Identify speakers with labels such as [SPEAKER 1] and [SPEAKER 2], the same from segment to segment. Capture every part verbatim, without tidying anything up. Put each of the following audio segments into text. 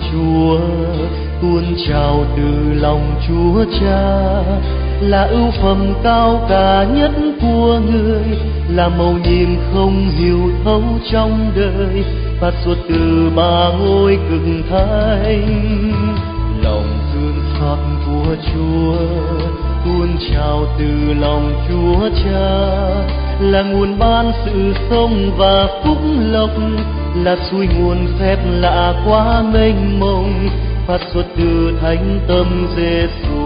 [SPEAKER 1] Chúa, tuôn trào từ lòng Chúa Cha, là ưu phẩm cao cả nhất của người, là mầu nhiệm không hiểu thấu trong đời, phát xuất từ ba ngôi cực thánh. Lòng thương xót của Chúa tuôn trào từ lòng Chúa Cha, là nguồn ban sự sống và phúc lộc, là suối nguồn phép lạ quá mênh mông, phát xuất từ thánh tâm Giêsu.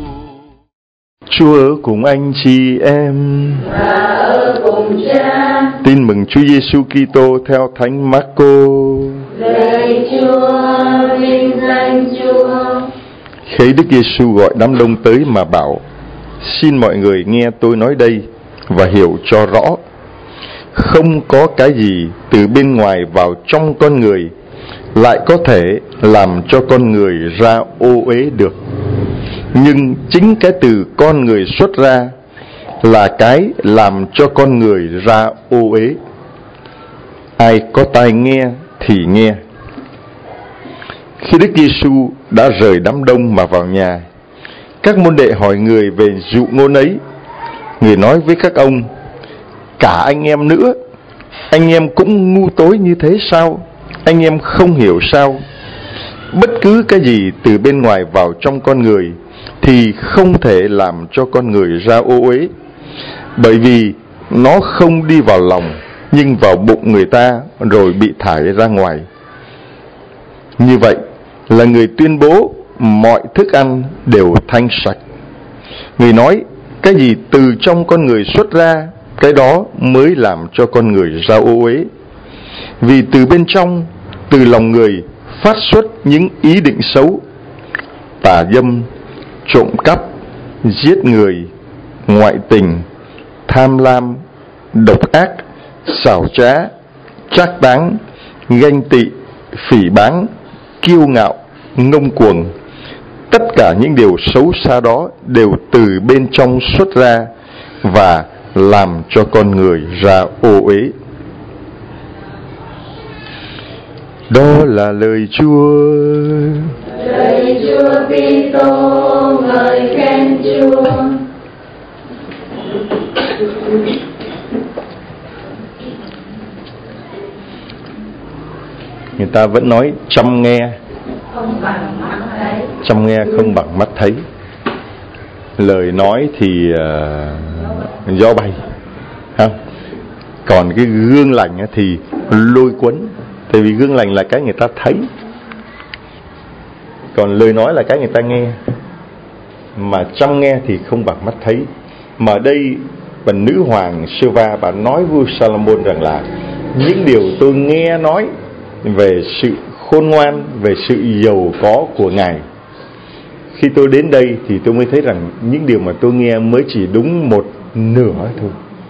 [SPEAKER 2] Chúa ở cùng anh chị em
[SPEAKER 3] và ở cùng Cha.
[SPEAKER 2] Tin mừng Chúa Giêsu Kitô theo Thánh Marco.
[SPEAKER 3] Lạy Chúa, vinh danh Chúa.
[SPEAKER 2] Khi Đức Giêsu gọi đám đông tới mà bảo: xin mọi người nghe tôi nói đây và hiểu cho rõ. Không có cái gì từ bên ngoài vào trong con người lại có thể làm cho con người ra ô uế được, nhưng chính cái từ con người xuất ra là cái làm cho con người ra ô uế. Ai có tai nghe thì nghe. Khi Đức Giêsu đã rời đám đông mà vào nhà, các môn đệ hỏi người về dụ ngôn ấy. Người nói với các ông: cả anh em nữa, anh em cũng ngu tối như thế sao? Anh em không hiểu sao? Bất cứ cái gì từ bên ngoài vào trong con người thì không thể làm cho con người ra ô uế, bởi vì nó không đi vào lòng nhưng vào bụng người ta rồi bị thải ra ngoài. Như vậy là người tuyên bố mọi thức ăn đều thanh sạch. Người nói cái gì từ trong con người xuất ra, cái đó mới làm cho con người ra ô uế. Vì từ bên trong, từ lòng người phát xuất những ý định xấu: tà dâm, trộm cắp, giết người, ngoại tình, tham lam, độc ác, xảo trá, trác táng, ganh tị, phỉ báng, kiêu ngạo, ngông cuồng. Tất cả những điều xấu xa đó đều từ bên trong xuất ra và làm cho con người ra ô uế. Đó là lời Chúa.
[SPEAKER 3] Lạy Chúa Kitô, ngợi khen Chúa.
[SPEAKER 2] Người ta vẫn nói chăm nghe
[SPEAKER 3] Không bằng mắt thấy.
[SPEAKER 2] Chăm nghe không bằng mắt thấy. Lời nói thì uh, gió bay, không? Còn cái gương lành thì lôi cuốn. Tại vì gương lành là cái người ta thấy, còn lời nói là cái người ta nghe. Mà chăm nghe thì không bằng mắt thấy. Mà ở đây bà nữ hoàng Sê-va, bà nói vua Sa-lô-môn rằng là những điều tôi nghe nói về sự khôn ngoan, về sự giàu có của Ngài, khi tôi đến đây thì tôi mới thấy rằng những điều mà tôi nghe mới chỉ đúng một nửa thôi.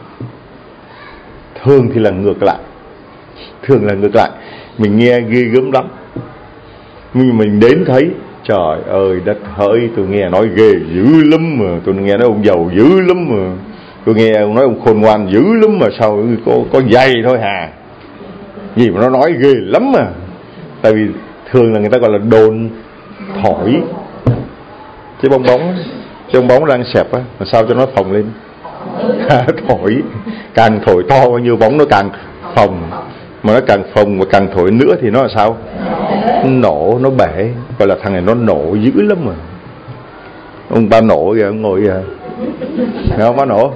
[SPEAKER 2] Thường thì là ngược lại. Thường là ngược lại. Mình nghe ghê gớm lắm, nhưng mình đến thấy trời ơi đất hỡi, tôi nghe nói ghê dữ lắm mà. Tôi nghe nói ông giàu dữ lắm mà. Tôi nghe ông nói ông khôn ngoan dữ lắm mà. Sao có, có dày thôi hà. Gì mà nó nói ghê lắm mà. Tại vì thường là người ta gọi là đồn thổi. Chứ bong bóng Chứ bong bóng đang xẹp á, mà sao cho nó phồng lên. Thổi. Càng thổi to bao nhiêu bóng nó càng phồng. Mà nó càng phồng và càng thổi nữa thì nó là sao? Nổ, nó bể. Gọi là thằng này nó nổ dữ lắm mà. Ông ba nổ kìa, ông ngồi kìa. Nghe không ba nổ?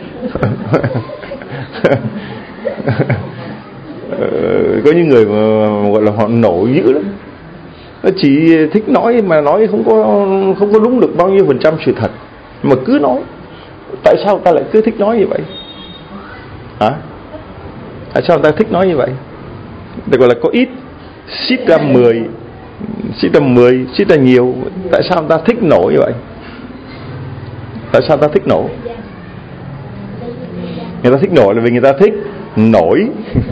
[SPEAKER 2] Có những người mà gọi là họ nổ dữ lắm. Nó chỉ thích nói mà nói không có không có đúng được bao nhiêu phần trăm sự thật, mà cứ nói. Tại sao ta lại cứ thích nói như vậy? Hả? Tại sao ta thích nói như vậy? Được gọi là có ít xít ra mười, xít ra mười, xít ra nhiều. Tại sao ta thích nổ như vậy? Tại sao ta thích nổ? Người ta thích nổi là vì người ta thích nổi.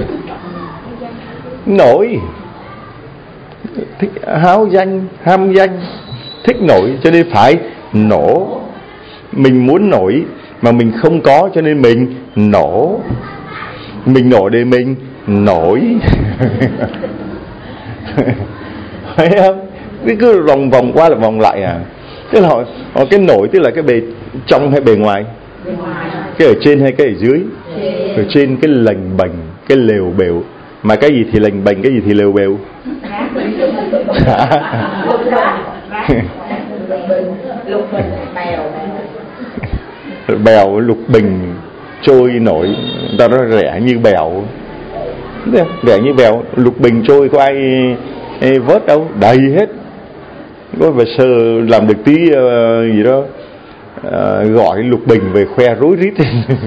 [SPEAKER 2] Nổi, thích háo danh, ham danh, thích nổi cho nên phải nổ. Mình muốn nổi mà mình không có cho nên mình nổ. Mình nổi để mình nổi. Thấy không? Cứ vòng vòng qua là vòng lại à. Tức là họ, họ cái nổi tức là cái bề trong hay bề ngoài? Cái ở trên hay cái ở dưới? Ở trên cái lềnh bềnh, cái lều bèo. Mà cái gì thì lềnh bềnh, cái gì thì lều bèo? Bèo lục bình trôi nổi, người ta nói rẻ như bèo. Rẻ như bèo, lục bình trôi có ai, ai vớt đâu, đầy hết. Có phải sơ làm được tí uh, gì đó, uh, gọi lục bình về khoe rối rít.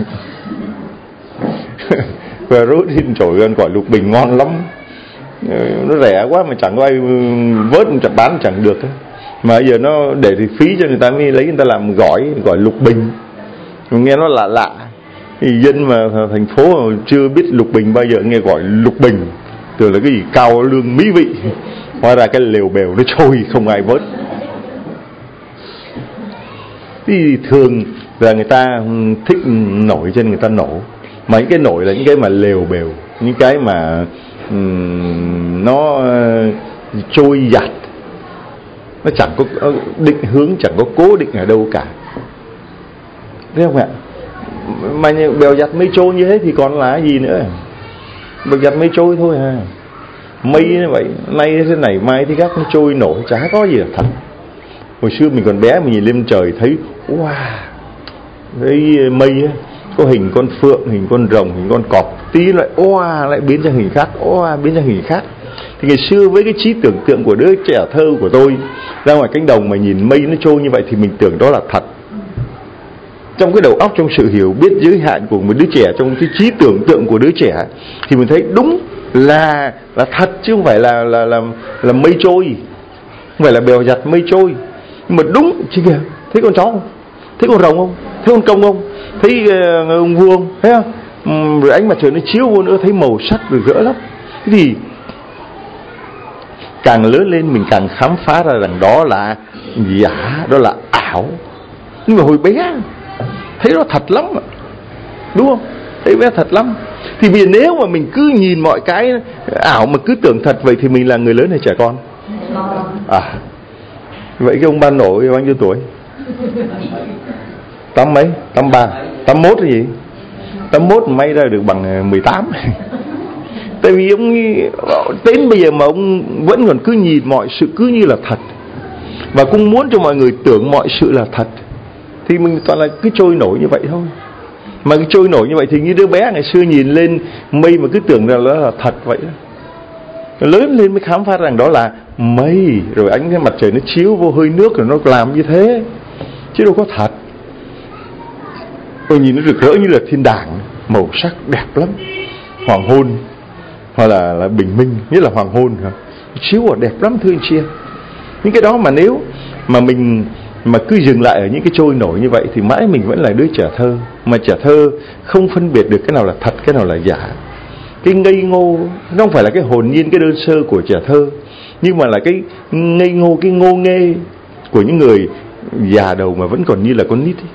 [SPEAKER 2] Khoe rối rít trời ơi, gọi lục bình ngon lắm. Nó rẻ quá mà chẳng có ai vớt, chẳng bán chẳng được. Mà giờ nó để thì phí cho người ta mới lấy, người ta làm gỏi, gọi lục bình. Nghe nó lạ lạ. Thì dân mà thành phố mà chưa biết lục bình bao giờ nghe gọi lục bình, tưởng là cái gì cao lương mỹ vị. Hóa ra cái lều bèo nó trôi không ai vớt. Thì thường là người ta thích nổi cho nên người ta nổ. Mà những cái nổi là những cái mà lều bèo, những cái mà um, nó uh, trôi giặt, nó chẳng có định hướng, chẳng có cố định ở đâu cả. Thấy không ạ? Mà bèo giặt mây trôi như thế thì còn là gì nữa? Bèo giặt mây trôi thôi à. Mây như vậy, nay thế này mai thế khác, nó trôi nổi, chả có gì là thật. Hồi xưa mình còn bé mình nhìn lên trời thấy wow, cái mây ấy, có hình con phượng, hình con rồng, hình con cọp, tí lại wow, lại biến ra hình khác, wow, biến ra hình khác. Thì ngày xưa với cái trí tưởng tượng của đứa trẻ thơ của tôi, ra ngoài cánh đồng mà nhìn mây nó trôi như vậy thì mình tưởng đó là thật. Trong cái đầu óc, trong sự hiểu biết giới hạn của một đứa trẻ, trong cái trí tưởng tượng của đứa trẻ, thì mình thấy đúng là là thật, chứ không phải là là là, là mây trôi, không phải là bèo giặt mây trôi. Nhưng mà đúng, chứ kìa, thấy con chó không? Thấy con rồng không? Thấy con công không? Thấy uh, ông vua không? Thấy không? Um, rồi ánh mặt trời nó chiếu vô nữa, thấy màu sắc rồi rỡ lắm. Thế thì càng lớn lên mình càng khám phá ra rằng đó là giả, đó là ảo. Nhưng mà hồi bé thấy nó thật lắm, đúng không? Thấy bé thật lắm. Thì vì nếu mà mình cứ nhìn mọi cái ảo mà cứ tưởng thật, vậy thì mình là người lớn hay trẻ con? À, vậy cái ông ba nội bao nhiêu tuổi? Tám mấy? Tám ba? Tám mốt cái gì? Tám mốt may ra được bằng mười tám. Tại vì ông đến bây giờ mà ông vẫn còn cứ nhìn mọi sự cứ như là thật, và cũng muốn cho mọi người tưởng mọi sự là thật, thì mình toàn là cứ trôi nổi như vậy thôi. Mà cái trôi nổi như vậy thì như đứa bé ngày xưa nhìn lên mây mà cứ tưởng rằng đó là thật vậy đó. Lớn lên mới khám phá rằng đó là mây, rồi ánh cái mặt trời nó chiếu vô hơi nước rồi nó làm như thế, chứ đâu có thật. Tôi nhìn nó rực rỡ như là thiên đàng, màu sắc đẹp lắm. Hoàng hôn hoặc là, là bình minh, nhất là hoàng hôn hả? Chiếu ở đẹp lắm thưa anh chị em. Những cái đó mà nếu mà mình mà cứ dừng lại ở những cái trôi nổi như vậy thì mãi mình vẫn là đứa trẻ thơ. Mà trẻ thơ không phân biệt được cái nào là thật, cái nào là giả. Cái ngây ngô nó không phải là cái hồn nhiên, cái đơn sơ của trẻ thơ, nhưng mà là cái ngây ngô, cái ngô nghê của những người già đầu mà vẫn còn như là con nít ấy.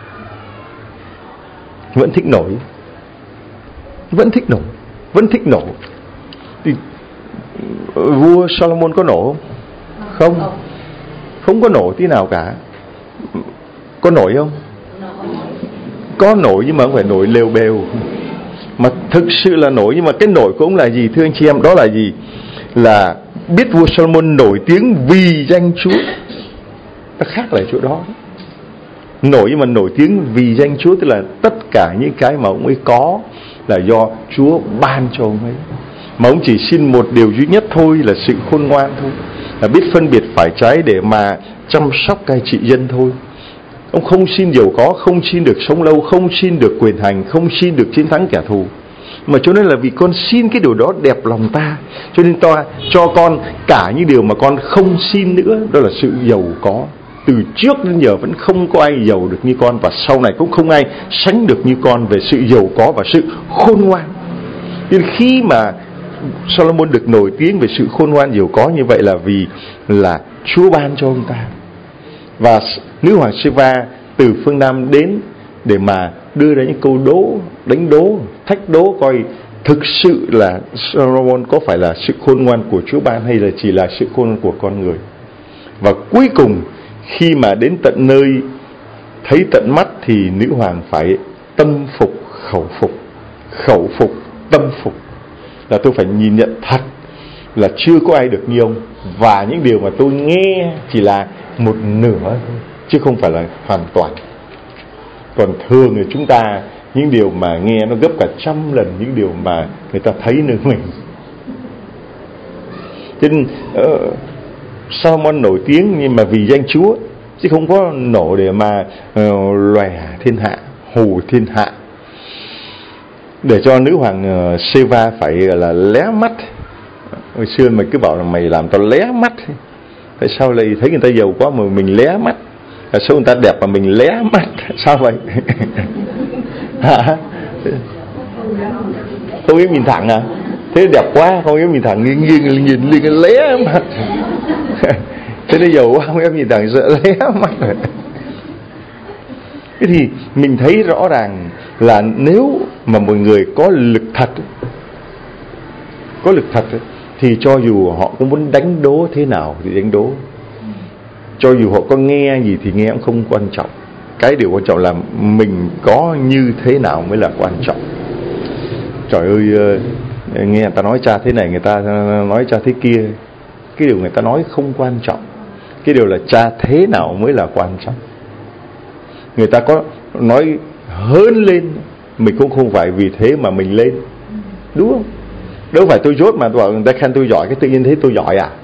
[SPEAKER 2] Vẫn thích nổi, vẫn thích nổi, vẫn thích nổ. Thì vua Solomon có nổ không? Không, không có nổ tí nào cả. Có nổi không? Có nổi, nhưng mà không phải nổi lều bèo, mà thực sự là nổi. Nhưng mà cái nổi của ông là gì thưa anh chị em? Đó là gì? Là biết vua Solomon nổi tiếng vì danh Chúa. Nó khác là chỗ đó. Nổi nhưng mà nổi tiếng vì danh Chúa, tức là tất cả những cái mà ông ấy có là do Chúa ban cho ông ấy. Mà ông chỉ xin một điều duy nhất thôi, là sự khôn ngoan thôi, là biết phân biệt phải trái để mà chăm sóc cai trị dân thôi. Ông không xin giàu có, không xin được sống lâu, không xin được quyền hành, không xin được chiến thắng kẻ thù. Mà cho nên là vì con xin cái điều đó đẹp lòng ta, cho nên ta cho con cả những điều mà con không xin nữa, đó là sự giàu có. Từ trước đến giờ vẫn không có ai giàu được như con, và sau này cũng không ai sánh được như con về sự giàu có và sự khôn ngoan. Nên khi mà Solomon được nổi tiếng về sự khôn ngoan giàu có như vậy là vì là Chúa ban cho ông ta. Và nữ hoàng Sheba từ phương Nam đến để mà đưa ra những câu đố, đánh đố, thách đố coi thực sự là Solomon có phải là sự khôn ngoan của Chúa ban hay là chỉ là sự khôn ngoan của con người? Và cuối cùng khi mà đến tận nơi thấy tận mắt thì nữ hoàng phải tâm phục khẩu phục, khẩu phục tâm phục, là tôi phải nhìn nhận thật là chưa có ai được như ông, và những điều mà tôi nghe chỉ là một nửa thôi, chứ không phải là hoàn toàn. Còn thường thì chúng ta những điều mà nghe nó gấp cả trăm lần những điều mà người ta thấy nơi mình. Cho nên uh, Solomon nổi tiếng nhưng mà vì danh Chúa, chứ không có nổ để mà uh, lòe thiên hạ, hù thiên hạ, để cho nữ hoàng uh, Sheva phải gọi là lé mắt. Hồi xưa mày cứ bảo là mày làm tao lé mắt, tại sao lại thấy người ta giàu quá mà mình lé mắt? Tại sao người ta đẹp mà mình lé mắt? Sao vậy? Hả? Không biết nhìn thẳng à? Thế đẹp quá, không biết nhìn thẳng, nghiêng nghiêng nhìn lên cái lé mắt. Thế nó giàu quá, không biết nhìn thẳng sợ lé mắt. Thế thì mình thấy rõ ràng là nếu mà một người có lực thật, có lực thật thì cho dù họ có muốn đánh đố thế nào thì đánh đố, cho dù họ có nghe gì thì nghe cũng không quan trọng. Cái điều quan trọng là mình có như thế nào mới là quan trọng. Trời ơi, nghe người ta nói cha thế này, người ta nói cha thế kia, cái điều người ta nói không quan trọng. Cái điều là cha thế nào mới là quan trọng. Người ta có nói hơn lên, mình cũng không phải vì thế mà mình lên, đúng không? Đâu phải tôi dốt mà tôi bảo người ta khen tôi giỏi, cái tự nhiên thấy tôi giỏi à?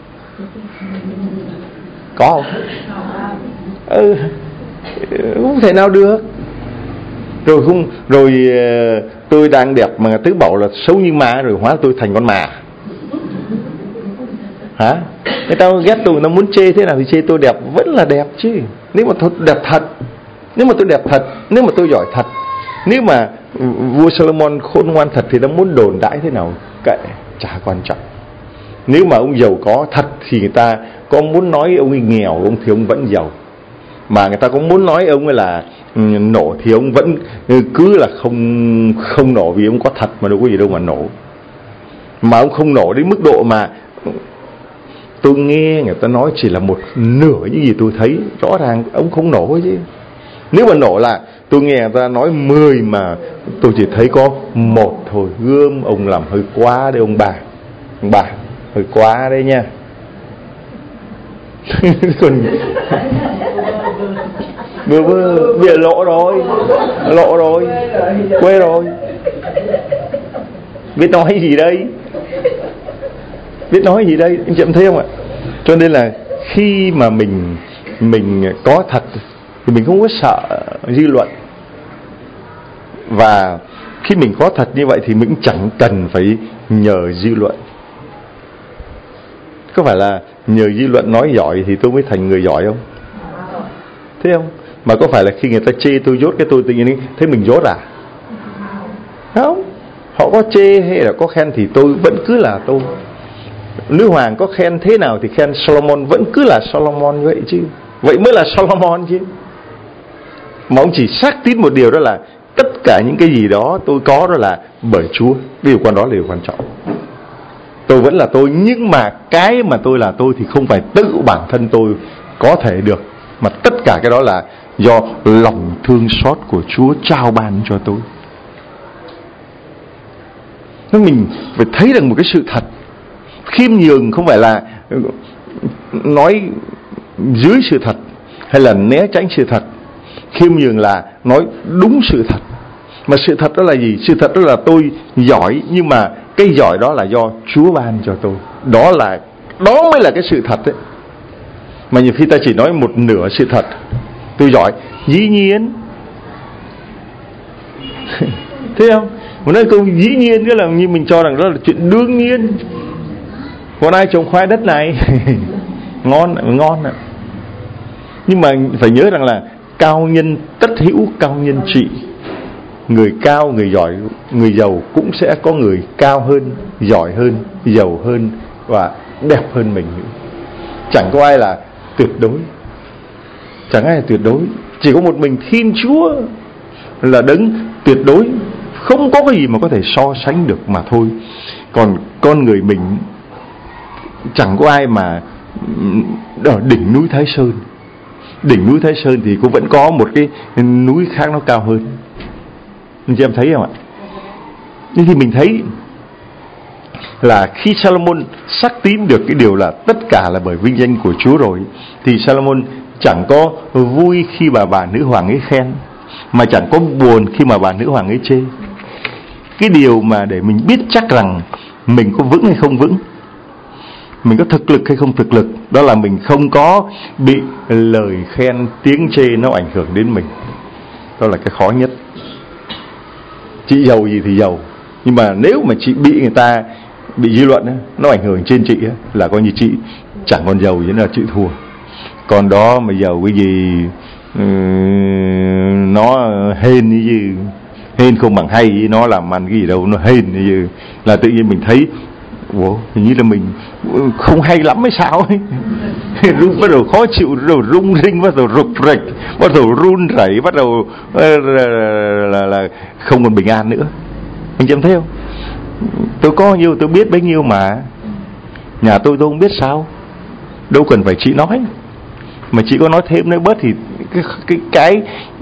[SPEAKER 2] Có không? Ừ, không thể nào được. Rồi không, rồi tôi đang đẹp mà tứ bảo là xấu như ma, rồi hóa tôi thành con mà. Hả? Người ta ghét tôi, nó muốn chê thế nào thì chê, tôi đẹp vẫn là đẹp chứ. Nếu mà tôi đẹp thật, nếu mà tôi đẹp thật, nếu mà tôi giỏi thật, nếu mà vua Solomon khôn ngoan thật thì nó muốn đồn đãi thế nào kệ, chả quan trọng. Nếu mà ông giàu có thật thì người ta có muốn nói ông ấy nghèo, ông thì ông vẫn giàu. Mà người ta có muốn nói ông ấy là um, nổ thì ông vẫn cứ là không không nổ, vì ông có thật mà đâu có gì đâu mà nổ. Mà ông không nổ đến mức độ mà tôi nghe người ta nói chỉ là một nửa những gì tôi thấy, rõ ràng ông không nổ chứ. Nếu mà nổ là tôi nghe người ta nói mười mà tôi chỉ thấy có một thôi, gươm ông làm hơi quá đấy ông bà. Ông bà hơi quá đấy nha. Còn vừa vừa bị lộ rồi, lộ rồi, quê rồi, biết nói gì đây, biết nói gì đây, anh chị em thấy không ạ? Cho nên là khi mà mình mình có thật thì mình không có sợ dư luận, và khi mình có thật như vậy thì mình chẳng cần phải nhờ dư luận. Có phải là nhờ dư luận nói giỏi thì tôi mới thành người giỏi không? Thế không? Mà có phải là khi người ta chê tôi dốt cái tôi tự nhiên thấy mình dốt à? Không. Họ có chê hay là có khen thì tôi vẫn cứ là tôi. Nữ hoàng có khen thế nào thì khen Solomon vẫn cứ là Solomon vậy chứ. Vậy mới là Solomon chứ. Mà ông chỉ xác tín một điều, đó là tất cả những cái gì đó tôi có đó là bởi Chúa. Điều quan đó là điều quan trọng. Tôi vẫn là tôi, nhưng mà cái mà tôi là tôi thì không phải tự bản thân tôi có thể được, mà tất cả cái đó là do lòng thương xót của Chúa trao ban cho tôi. Nên mình phải thấy được một cái sự thật. Khiêm nhường không phải là nói dưới sự thật hay là né tránh sự thật. Khiêm nhường là nói đúng sự thật. Mà sự thật đó là gì? Sự thật đó là tôi giỏi, nhưng mà cái giỏi đó là do Chúa ban cho tôi. Đó là đó mới là cái sự thật đấy. Mà nhiều khi ta chỉ nói một nửa sự thật. Tôi giỏi, dĩ nhiên. Thấy không? Một nói câu dĩ nhiên cái là như mình cho rằng đó là chuyện đương nhiên. Còn ai trồng khoai đất này? Ngon, ngon ạ. Nhưng mà phải nhớ rằng là cao nhân tất hữu cao nhân trị. Người cao, người giỏi, người giàu cũng sẽ có người cao hơn, giỏi hơn, giàu hơn và đẹp hơn mình nữa. Chẳng có ai là tuyệt đối. Chẳng ai là tuyệt đối. Chỉ có một mình Thiên Chúa là đấng tuyệt đối, không có cái gì mà có thể so sánh được mà thôi. Còn con người mình chẳng có ai mà ở đỉnh núi Thái Sơn. Đỉnh núi Thái Sơn thì cũng vẫn có một cái núi khác nó cao hơn. Anh chị em thấy không ạ? Nhưng thì mình thấy là khi Salomon xác tín được cái điều là tất cả là bởi vinh danh của Chúa rồi, thì Salomon chẳng có vui khi mà bà nữ hoàng ấy khen, mà chẳng có buồn khi mà bà nữ hoàng ấy chê. Cái điều mà để mình biết chắc rằng mình có vững hay không vững, mình có thực lực hay không thực lực, đó là mình không có bị lời khen tiếng chê nó ảnh hưởng đến mình. Đó là cái khó nhất. Chị giàu gì thì giàu, nhưng mà nếu mà chị bị người ta, bị dư luận ấy, nó ảnh hưởng trên chị ấy, là coi như chị chẳng còn giàu gì nữa, là chị thua. Còn đó mà giàu cái gì um, nó hên như gì, hên không bằng hay, nó làm ăn cái gì đâu, nó hên như gì, là tự nhiên mình thấy ủa, hình như là mình không hay lắm hay sao ấy. Rung, bắt đầu khó chịu, bắt đầu rung rinh, bắt đầu rục rịch, bắt đầu run rẩy, bắt đầu là, là, là không còn bình an nữa. Anh chị em thấy không? Tôi có nhiêu tôi biết bấy nhiêu mà. Nhà tôi tôi không biết sao, đâu cần phải chị nói. Mà chị có nói thêm nói bớt thì cái cái, cái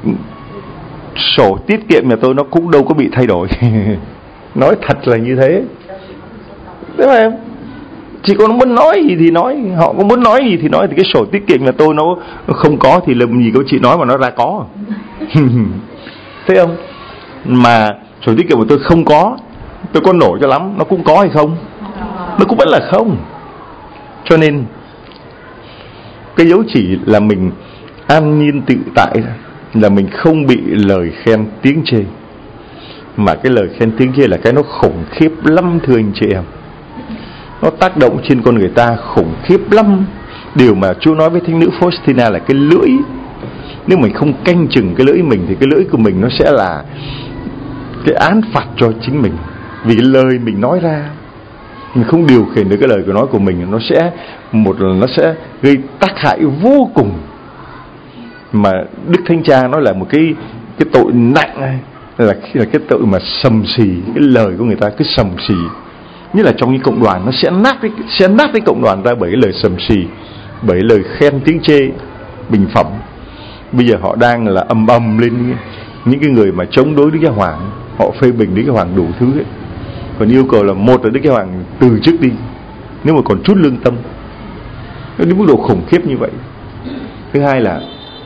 [SPEAKER 2] sổ tiết kiệm nhà tôi nó cũng đâu có bị thay đổi. Nói thật là như thế. Thế mà em, chị có muốn nói gì thì nói, họ có muốn nói gì thì nói, thì cái sổ tiết kiệm nhà tôi nó, nó không có thì làm gì có chị nói mà nó ra có. Thấy không? Mà sổ tiết kiệm của tôi không có, tôi có nổi cho lắm, nó cũng có hay không? Nó cũng vẫn là không. Cho nên cái dấu chỉ là mình an nhiên tự tại, là mình không bị lời khen tiếng chê. Mà cái lời khen tiếng chê là cái nó khủng khiếp lắm thưa anh chị em. Nó tác động trên con người ta khủng khiếp lắm. Điều mà Chúa nói với thánh nữ Faustina là cái lưỡi, nếu mình không canh chừng cái lưỡi mình thì cái lưỡi của mình nó sẽ là cái án phạt cho chính mình. Vì cái lời mình nói ra, mình không điều khiển được cái lời của nói của mình, nó sẽ một là nó sẽ gây tác hại vô cùng. Mà Đức Thánh Cha nói là một cái cái tội nặng này, là khi là cái tội mà sầm xì, cái lời của người ta cứ sầm xì. Nhất là trong những cộng đoàn, nó sẽ nát cái, sẽ nát cái cộng đoàn ra bởi cái lời sầm xì, bởi lời khen tiếng chê, bình phẩm. Bây giờ họ đang là ầm ầm lên những cái người mà chống đối Đức Giáo Hoàng, họ phê bình Đức Giáo Hoàng đủ thứ ấy. Còn yêu cầu là một là Đức Giáo Hoàng từ chức đi, nếu mà còn chút lương tâm. Nó đến mức độ khủng khiếp như vậy. Thứ hai là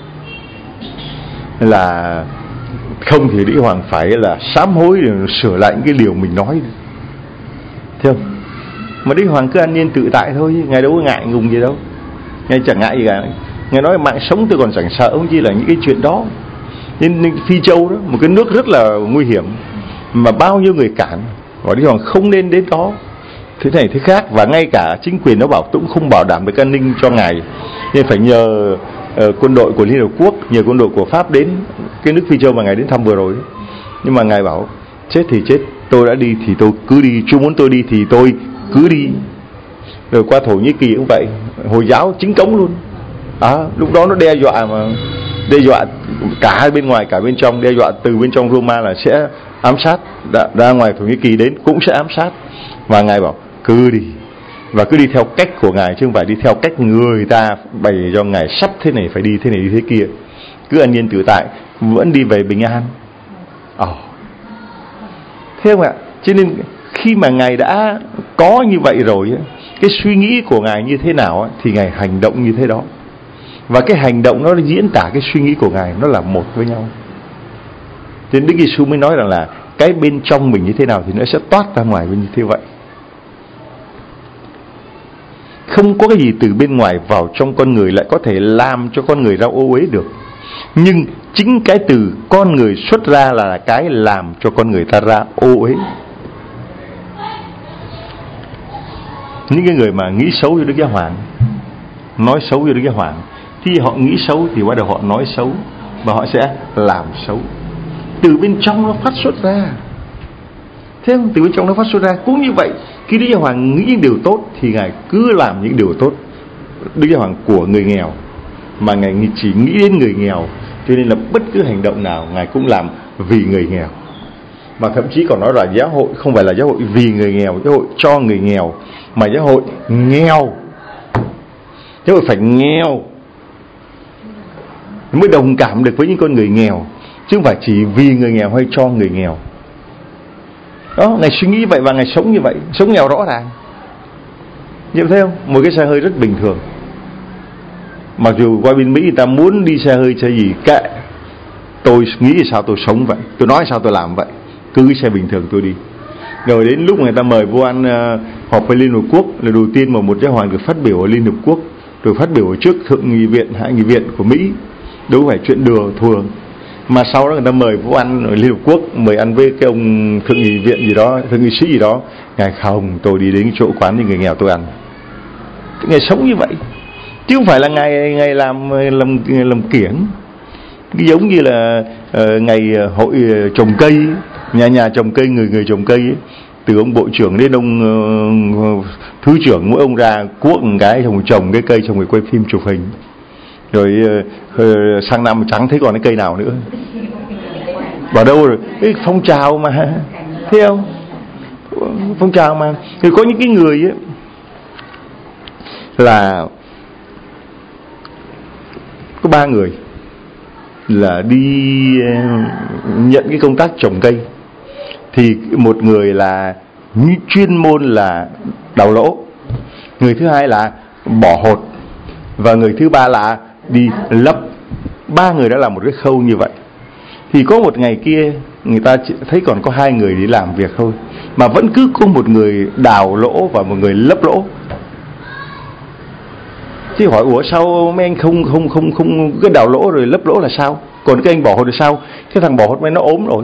[SPEAKER 2] là không thì Đức Giáo Hoàng phải là sám hối để sửa lại những cái điều mình nói. Thấy không? Mà Đức Hoàng cứ an nhiên tự tại thôi, Ngài đâu có ngại ngùng gì đâu. Ngài chẳng ngại gì cả. Ngài nói mạng sống tôi còn chẳng sợ, không chỉ là những cái chuyện đó. Nên Phi Châu đó, một cái nước rất là nguy hiểm, mà bao nhiêu người cản, và Đức Hoàng không nên đến đó. Thế này thế khác, và ngay cả chính quyền nó bảo cũng không bảo đảm được an ninh cho Ngài, nên phải nhờ uh, quân đội của Liên Hợp Quốc, nhờ quân đội của Pháp đến cái nước Phi Châu mà Ngài đến thăm vừa rồi. Nhưng mà Ngài bảo chết thì chết, tôi đã đi thì tôi cứ đi, Chúa muốn tôi đi thì tôi cứ đi. Rồi qua Thổ Nhĩ Kỳ cũng vậy, Hồi giáo chính cống luôn. À, lúc đó nó đe dọa mà, đe dọa cả bên ngoài cả bên trong, đe dọa từ bên trong Roma là sẽ ám sát, đã, ra ngoài Thổ Nhĩ Kỳ đến cũng sẽ ám sát. Và Ngài bảo cứ đi, và cứ đi theo cách của Ngài, chứ không phải đi theo cách người ta bày cho Ngài sắp thế này phải đi thế này đi thế kia. Cứ an nhiên tự tại, vẫn đi về bình an. Ồ, oh. Thế không ạ? Cho nên khi mà Ngài đã có như vậy rồi, cái suy nghĩ của Ngài như thế nào thì Ngài hành động như thế đó. Và cái hành động nó diễn tả cái suy nghĩ của Ngài, nó là một với nhau. Cho nên Đức Giêsu mới nói rằng là cái bên trong mình như thế nào thì nó sẽ toát ra ngoài bên như thế vậy. Không có cái gì từ bên ngoài vào trong con người lại có thể làm cho con người ra ô uế được. Nhưng chính cái từ con người xuất ra là cái làm cho con người ta ra ô uế. Những cái người mà nghĩ xấu với Đức Giáo Hoàng, nói xấu với Đức Giáo Hoàng, thì họ nghĩ xấu thì bắt đầu họ nói xấu, và họ sẽ làm xấu. Từ bên trong nó phát xuất ra. Thế không? Từ bên trong nó phát xuất ra. Cũng như vậy, khi Đức Giáo Hoàng nghĩ những điều tốt thì Ngài cứ làm những điều tốt. Đức Giáo Hoàng của người nghèo, mà Ngài chỉ nghĩ đến người nghèo, cho nên là bất cứ hành động nào Ngài cũng làm vì người nghèo. Mà thậm chí còn nói là giáo hội không phải là giáo hội vì người nghèo, giáo hội cho người nghèo, mà giáo hội nghèo, giáo hội phải nghèo mới đồng cảm được với những con người nghèo, chứ không phải chỉ vì người nghèo hay cho người nghèo. Đó, Ngài suy nghĩ vậy và Ngài sống như vậy, sống nghèo rõ ràng. Nhìn thấy không? Một cái xe hơi rất bình thường. Mặc dù qua bên Mỹ người ta muốn đi xe hơi xe gì kệ, tôi nghĩ sao tôi sống vậy, tôi nói sao tôi làm vậy, cứ cái xe bình thường tôi đi. Rồi đến lúc người ta mời vô ăn uh, họp với Liên Hợp Quốc, là đầu tiên mà một giáo hoàng được phát biểu ở Liên Hợp Quốc, rồi phát biểu ở trước thượng nghị viện, hạ nghị viện của Mỹ, đâu phải chuyện đùa thường. Mà sau đó người ta mời vô ăn ở Liên Hợp Quốc, mời ăn với cái ông thượng nghị viện gì đó, thượng nghị sĩ gì đó, Ngài không, tôi đi đến chỗ quán thì người nghèo tôi ăn. Ngài sống như vậy, chứ không phải là Ngài Ngài làm làm làm kiểng. Giống như là uh, ngày hội trồng cây, nhà nhà trồng cây, người người trồng cây ấy. Từ ông bộ trưởng đến ông uh, thứ trưởng, mỗi ông ra cuốc một cái xong rồi trồng cái cây, xong rồi quay phim chụp hình. Rồi uh, uh, sang năm chẳng thấy còn cái cây nào nữa. Vào đâu rồi? Cái phong trào mà, thấy không? Phong trào mà. Thì có những cái người ấy là có ba người là đi nhận cái công tác trồng cây. Thì một người là chuyên môn là đào lỗ, người thứ hai là bỏ hột, và người thứ ba là đi lấp. Ba người đã làm một cái khâu như vậy. Thì có một ngày kia người ta thấy còn có hai người đi làm việc thôi, mà vẫn cứ có một người đào lỗ và một người lấp lỗ. Thì hỏi ủa sao mấy anh không không không không cái đào lỗ rồi lấp lỗ là sao? Còn cái anh bỏ hột thì sao? Cái thằng bỏ hột mấy nó ốm rồi.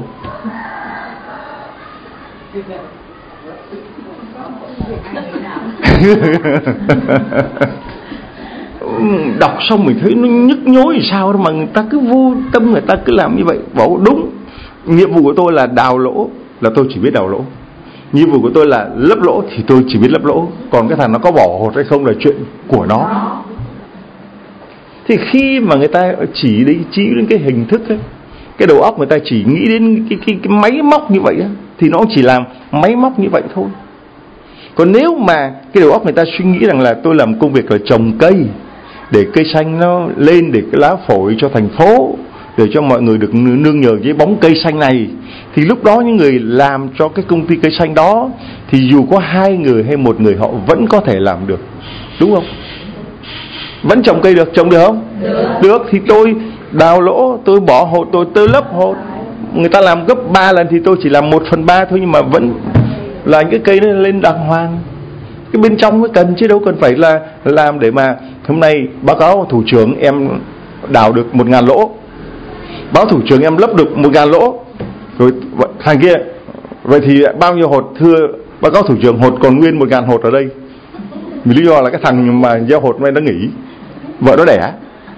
[SPEAKER 2] Đọc xong mình thấy nó nhức nhối thì sao, mà người ta cứ vô tâm, người ta cứ làm như vậy. Bảo đúng, nhiệm vụ của tôi là đào lỗ, là tôi chỉ biết đào lỗ. Nhiệm vụ của tôi là lấp lỗ thì tôi chỉ biết lấp lỗ. Còn cái thằng nó có bỏ hột hay không là chuyện của nó. Thì khi mà người ta chỉ đi chỉ đến cái hình thức ấy, cái đầu óc người ta chỉ nghĩ đến cái, cái, cái máy móc như vậy ấy, thì nó chỉ làm máy móc như vậy thôi. Còn nếu mà cái đầu óc người ta suy nghĩ rằng là tôi làm công việc là trồng cây, để cây xanh nó lên, để cái lá phổi cho thành phố, để cho mọi người được nương nhờ với bóng cây xanh này, thì lúc đó những người làm cho cái công ty cây xanh đó, thì dù có hai người hay một người họ vẫn có thể làm được, đúng không? Vẫn trồng cây được, trồng được không? Được. Được thì tôi đào lỗ, tôi bỏ hột, tôi tơ lấp hột. Người ta làm gấp ba lần thì tôi chỉ làm một phần ba thôi, nhưng mà vẫn là cái cây nó lên đàng hoàng. Cái bên trong mới cần, chứ đâu cần phải là làm để mà hôm nay báo cáo thủ trưởng em đào được một ngàn lỗ, báo thủ trưởng em lấp được một ngàn lỗ, rồi thằng kia vậy thì bao nhiêu hột thưa báo cáo thủ trưởng? Hột còn nguyên một ngàn hột ở đây. Vì lý do là cái thằng mà gieo hột này nó nghỉ, vợ nó đẻ.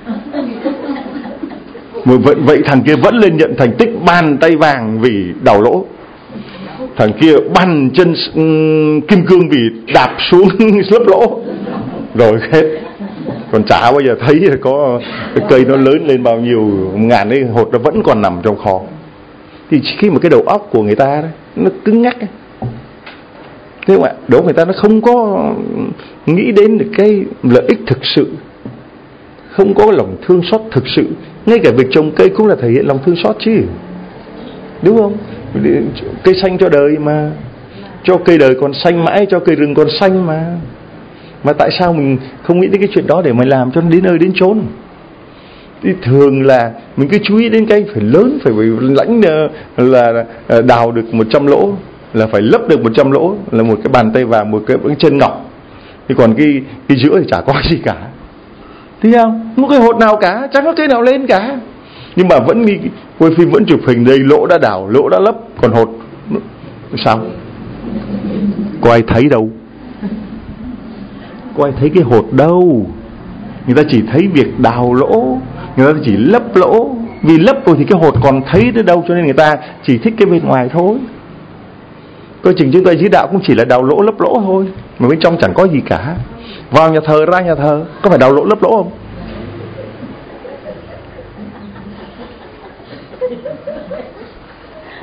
[SPEAKER 2] Vậy, vậy thằng kia vẫn lên nhận thành tích bàn tay vàng vì đào lỗ, thằng kia bàn chân um, kim cương vì đạp xuống lấp lỗ. Rồi hết. Còn chả bao giờ thấy có cái cây nó lớn lên bao nhiêu ngàn ấy, hột nó vẫn còn nằm trong kho. Thì khi mà cái đầu óc của người ta đó, nó cứng nhắc ấy. Thế không ạ? Đó, người ta nó không có nghĩ đến được cái lợi ích thực sự, không có lòng thương xót thực sự. Ngay cả việc trồng cây cũng là thể hiện lòng thương xót chứ, đúng không? Cây xanh cho đời mà, cho cây đời còn xanh mãi, cho cây rừng còn xanh mà. Mà tại sao mình không nghĩ đến cái chuyện đó để mình làm cho nó đến nơi đến chốn? Thì thường là mình cứ chú ý đến cái phải lớn, phải lãnh là đào được một trăm lỗ, là phải lấp được một trăm lỗ, là một cái bàn tay vàng, một cái, cái chân ngọc. Thì còn cái, cái giữa thì chả có gì cả. Thấy không? Một cái hột nào cả, chẳng có cây nào lên cả. Nhưng mà vẫn đi quay phim, vẫn chụp hình đây, lỗ đã đào, lỗ đã lấp, còn hột sao? Có ai thấy đâu? Có ai thấy cái hột đâu? Người ta chỉ thấy việc đào lỗ, người ta chỉ lấp lỗ. Vì lấp rồi thì cái hột còn thấy tới đâu, cho nên người ta chỉ thích cái bên ngoài thôi. Coi chừng chúng ta dưới đạo cũng chỉ là đào lỗ lấp lỗ thôi, mà bên trong chẳng có gì cả. Vào nhà thờ ra nhà thờ có phải đào lỗ lấp lỗ không?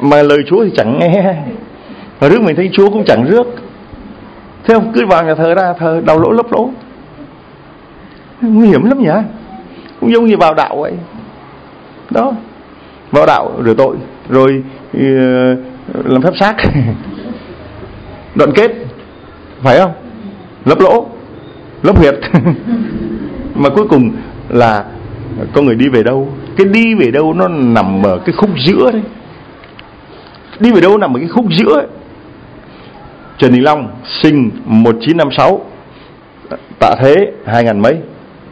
[SPEAKER 2] mà lời Chúa thì chẳng nghe, mà rước mình thấy Chúa cũng chẳng rước. Thế không, cứ vào nhà thờ ra thờ đầu lỗ lấp lỗ, nguy hiểm lắm nhỉ. Cũng giống như vào đạo vậy đó, vào đạo rửa tội rồi uh, làm phép xác đoạn kết, phải không? Lấp lỗ, lấp huyệt mà cuối cùng là con người đi về đâu? Cái đi về đâu nó nằm ở cái khúc giữa đấy. Đi về đâu nằm ở cái khúc giữa ấy. Trần Đình Long sinh một chín năm sáu, tạ thế hai ngàn mấy,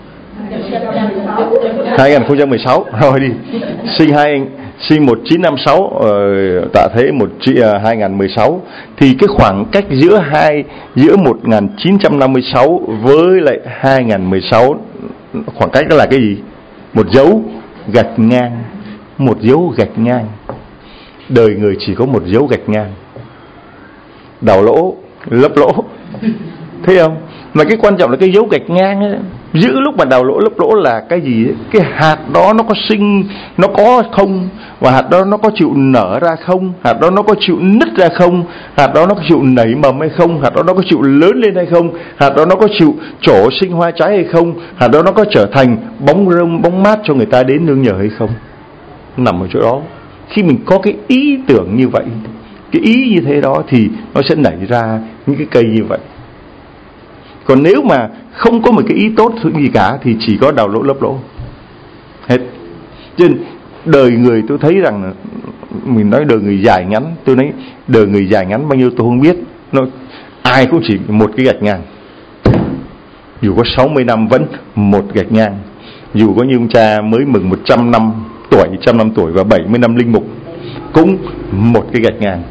[SPEAKER 2] hai nghìn không trăm mười sáu rồi đi. Sinh hai sinh một chín năm sáu, tạ thế một hai nghìn mười sáu, thì cái khoảng cách giữa hai giữa một nghìn chín trăm năm mươi sáu với lại hai nghìn mười sáu, khoảng cách đó là cái gì? Một dấu gạch ngang, một dấu gạch ngang. Đời người chỉ có một dấu gạch ngang, đào lỗ lấp lỗ, thấy không? Mà cái quan trọng là cái dấu gạch ngang ấy. Giữa lúc mà đào lỗ lấp lỗ là cái gì ấy? Cái hạt đó nó có sinh, nó có không, và hạt đó nó có chịu nở ra không, hạt đó nó có chịu nứt ra không, hạt đó nó có chịu nảy mầm hay không, hạt đó nó có chịu lớn lên hay không, hạt đó nó có chịu trổ sinh hoa trái hay không, hạt đó nó có trở thành bóng râm bóng mát cho người ta đến nương nhờ hay không. Nằm ở chỗ đó. Khi mình có cái ý tưởng như vậy, cái ý như thế đó, thì nó sẽ nảy ra những cái cây như vậy. Còn nếu mà không có một cái ý tốt gì cả thì chỉ có đào lỗ lấp lỗ hết. Cho nên đời người, tôi thấy rằng mình nói đời người dài ngắn, tôi nói đời người dài ngắn bao nhiêu tôi không biết. Nó ai cũng chỉ một cái gạch ngang. Dù có sáu mươi năm vẫn một gạch ngang. Dù có như ông cha mới mừng một trăm năm tuổi, một trăm năm tuổi và bảy mươi năm linh mục, cũng một cái gạch ngang.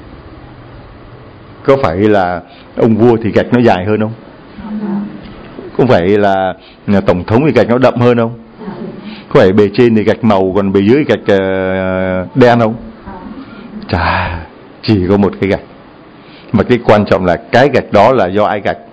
[SPEAKER 2] Có phải là ông vua thì gạch nó dài hơn không? Không phải là tổng thống thì gạch nó đậm hơn không? Có phải bề trên thì gạch màu còn bề dưới gạch uh, đen không? Chà, chỉ có một cái gạch. Mà cái quan trọng là cái gạch đó là do ai gạch?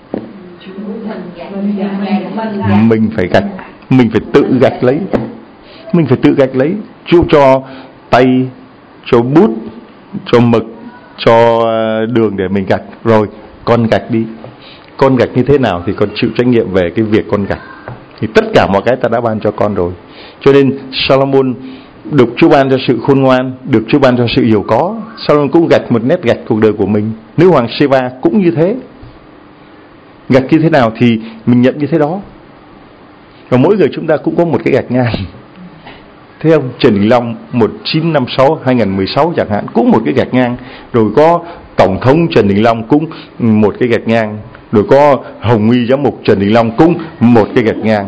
[SPEAKER 2] Mình phải gạch, mình phải tự gạch lấy. Mình phải tự gạch lấy. Chú cho tay, cho bút, cho mực, cho đường để mình gạch. Rồi con gạch đi. Con gạch như thế nào thì con chịu trách nhiệm về cái việc con gạch. Thì tất cả mọi cái ta đã ban cho con rồi. Cho nên Solomon được Chúa ban cho sự khôn ngoan, được Chúa ban cho sự giàu có. Solomon cũng gạch một nét gạch cuộc đời của mình. Nữ hoàng Sheba cũng như thế. Gạch như thế nào thì mình nhận như thế đó. Và mỗi người chúng ta cũng có một cái gạch ngang. Thấy không? Trần Đình Long một chín năm sáu hai nghìn mười sáu chẳng hạn, cũng một cái gạch ngang. Rồi có Tổng thống Trần Đình Long cũng một cái gạch ngang. Rồi có Hồng Y Giám mục Trần Đình Long cũng một cái gạch ngang.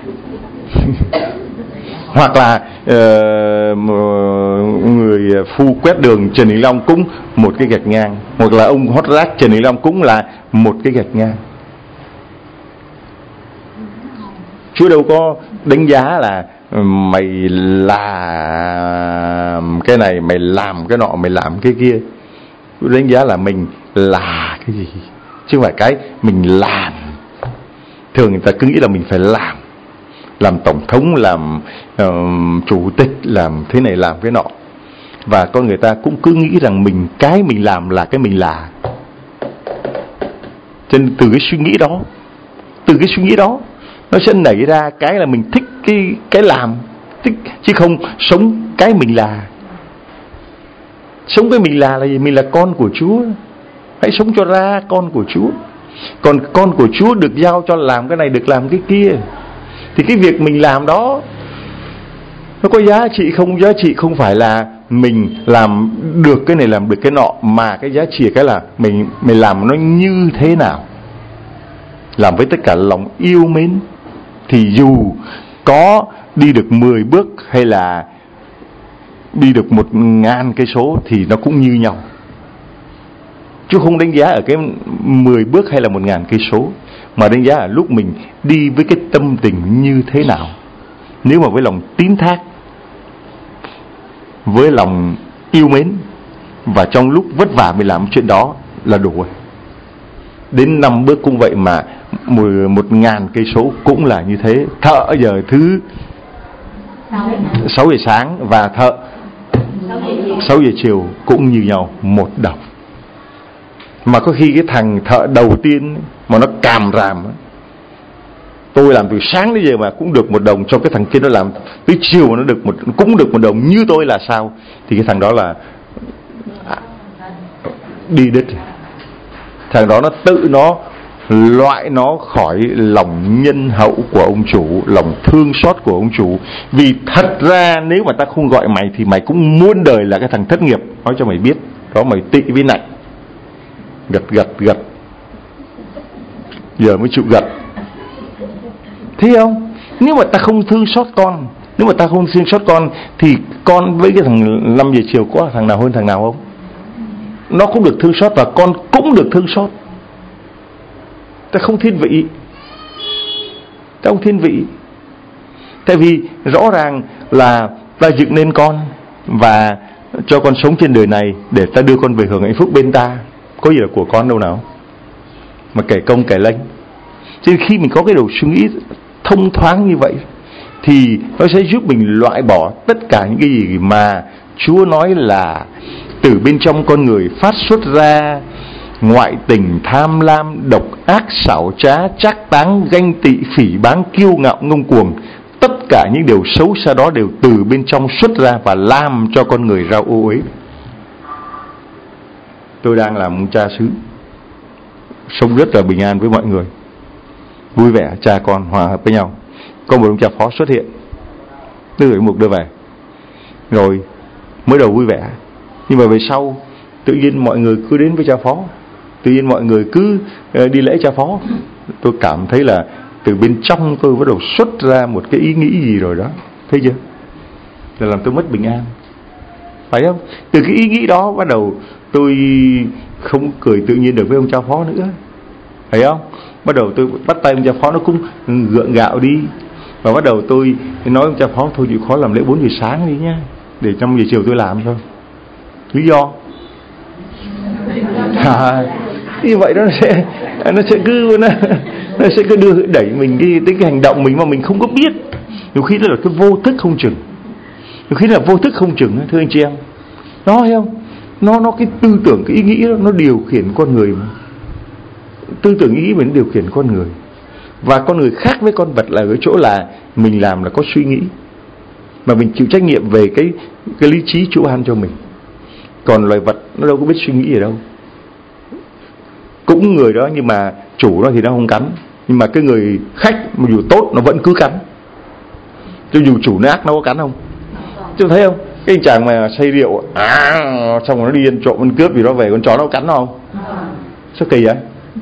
[SPEAKER 2] Hoặc là uh, người phu quét đường Trần Đình Long cũng một cái gạch ngang. Hoặc là ông hót rác Trần Đình Long cũng là một cái gạch ngang. Chúa đâu có đánh giá là mày làm cái này, mày làm cái nọ, mày làm cái kia. Chúa đánh giá là mình là cái gì, chứ không phải cái mình làm. Thường người ta cứ nghĩ là mình phải làm, làm tổng thống, làm uh, chủ tịch, làm thế này làm cái nọ. Và con người ta cũng cứ nghĩ rằng mình, cái mình làm là cái mình là. Cho nên từ cái suy nghĩ đó, từ cái suy nghĩ đó nó sẽ nảy ra cái là mình thích cái cái làm, thích, chứ không sống cái mình là. Sống cái mình là là gì? Mình là con của Chúa. Hãy sống cho ra con của Chúa. Còn con của Chúa được giao cho làm cái này, được làm cái kia, thì cái việc mình làm đó nó có giá trị không? Giá trị không phải là mình làm được cái này, làm được cái nọ, mà cái giá trị cái là mình mình làm nó như thế nào. Làm với tất cả lòng yêu mến, thì dù có đi được mười bước hay là đi được một ngàn cây số thì nó cũng như nhau. Chứ không đánh giá ở cái mười bước hay là một ngàn cây số, mà đánh giá ở lúc mình đi với cái tâm tình như thế nào. Nếu mà với lòng tín thác, với lòng yêu mến, và trong lúc vất vả mình làm chuyện đó là đủ rồi. Đến năm bước cũng vậy, mà một ngàn cây số cũng là như thế. Thợ giờ thứ sáu giờ sáng và thợ sáu giờ chiều cũng như nhau, một đồng. Mà có khi cái thằng thợ đầu tiên mà nó càm ràm, tôi làm từ sáng đến giờ mà cũng được một đồng, cho cái thằng kia nó làm tới chiều mà nó được một, cũng được một đồng như tôi là sao? Thì cái thằng đó là đi đứt. Thằng đó nó tự nó loại nó khỏi lòng nhân hậu của ông chủ, lòng thương xót của ông chủ. Vì thật ra nếu mà ta không gọi mày thì mày cũng muôn đời là cái thằng thất nghiệp. Nói cho mày biết, đó mày tị với nạnh. Gật gật gật, giờ mới chịu gật. Thấy không? Nếu mà ta không thương xót con, nếu mà ta không thương xót con thì con với cái thằng năm giờ chiều có thằng nào hơn thằng nào không? Nó cũng được thương xót và con cũng được thương xót. Ta không thiên vị, ta không thiên vị. Tại vì rõ ràng là ta dựng nên con và cho con sống trên đời này để ta đưa con về hưởng hạnh phúc bên ta. Có gì là của con đâu nào mà kể công kể lênh. Cho nên khi mình có cái đầu suy nghĩ thông thoáng như vậy thì nó sẽ giúp mình loại bỏ tất cả những cái gì mà Chúa nói là từ bên trong con người phát xuất ra: ngoại tình, tham lam, độc ác, xảo trá, trác táng, ganh tị, phỉ báng, kiêu ngạo, ngông cuồng. Tất cả những điều xấu xa đó đều từ bên trong xuất ra và làm cho con người ra ô uế. Tôi đang làm ông cha xứ, sống rất là bình an với mọi người, vui vẻ, cha con hòa hợp với nhau. Có một ông cha phó xuất hiện, đưa gửi mục đưa về, rồi mới đầu vui vẻ, nhưng mà về sau tự nhiên mọi người cứ đến với cha phó, tự nhiên mọi người cứ đi lễ cha phó. Tôi cảm thấy là từ bên trong tôi bắt đầu xuất ra một cái ý nghĩ gì rồi đó, thấy chưa? Là làm tôi mất bình an, phải không? Từ cái ý nghĩ đó bắt đầu tôi không cười tự nhiên được với ông cha phó nữa, phải không? Bắt đầu tôi bắt tay ông cha phó, nó cũng gượng gạo đi. Và bắt đầu tôi nói ông cha phó thôi chịu khó làm lễ bốn giờ sáng đi nhá, để năm giờ chiều tôi làm thôi. Lý do à, như vậy nó sẽ nó sẽ cứ nó, nó sẽ cứ đưa đẩy mình đi tới cái hành động mình mà mình không có biết. Nhiều khi đó là cái vô thức không chừng, nhiều khi là vô thức không chừng, thưa anh chị em. Nó thấy không? Nó nó cái tư tưởng, cái ý nghĩ đó, nó điều khiển con người mà. Tư tưởng ý nghĩ mình điều khiển con người. Và con người khác với con vật là ở chỗ là mình làm là có suy nghĩ, mà mình chịu trách nhiệm về cái cái lý trí Chúa ban cho mình. Còn loài vật nó đâu có biết suy nghĩ ở đâu. Cũng người đó nhưng mà chủ nó thì nó không cắn, nhưng mà cái người khách mà dù tốt nó vẫn cứ cắn. Cho dù chủ nó ác nó có cắn không? Chứ thấy không? Cái anh chàng mà say rượu à, xong rồi nó đi ăn trộm ăn cướp gì đó về, con chó nó có cắn nó không? Sao kỳ vậy?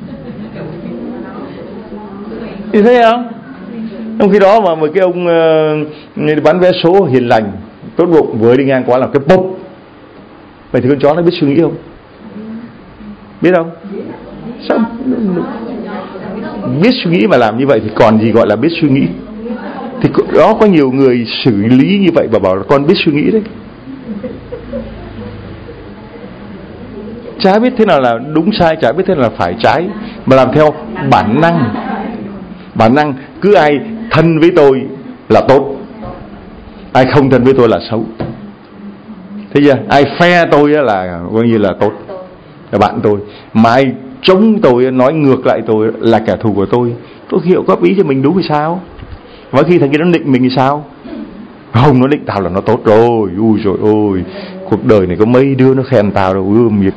[SPEAKER 2] Thì thấy không? Trong khi đó mà một cái ông uh, bán vé số hiền lành tốt bụng vừa đi ngang qua làm cái bụp, vậy thì con chó nó biết suy nghĩ không? Biết không? Sao biết suy nghĩ mà làm như vậy thì còn gì gọi là biết suy nghĩ? Thì đó, có nhiều người xử lý như vậy và bảo là con biết suy nghĩ đấy. Chả biết thế nào là đúng sai, chả biết thế nào là phải trái, mà làm theo bản năng. Bản năng, cứ ai thân với tôi là tốt, ai không thân với tôi là xấu. Thấy chưa? Ai phe tôi là coi như là tốt, là bạn tôi. Mà ai chống tôi, nói ngược lại tôi là kẻ thù của tôi. Tôi hiểu góp ý cho mình đúng thì sao? Và khi thằng kia nó định mình thì sao? Không, nó định tao là nó tốt rồi. Ui rồi ôi, cuộc đời này có mấy đứa nó khen tao đâu. Ui miệt.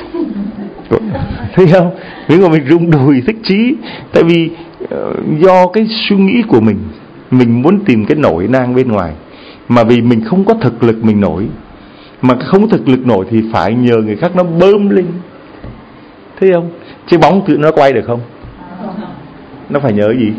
[SPEAKER 2] Thấy không? Nếu mà mình rung đùi thích chí. Tại vì uh, do cái suy nghĩ của mình, mình muốn tìm cái nổi nang bên ngoài, mà vì mình không có thực lực mình nổi. Mà không có thực lực nổi thì phải nhờ người khác nó bơm lên. Thấy không? Chứ bóng tự nó quay được không? Nó phải nhờ gì?